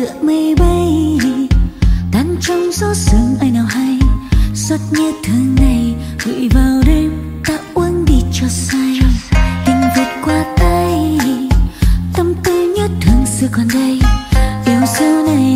tựa mây bay tan trong gió sương ai nào hay. Giọt nhẹ thương này gửi vào đêm ta uống đi cho say. Tình vượt qua tay tâm tư nhớ thương xưa còn đây. Yêu dấu này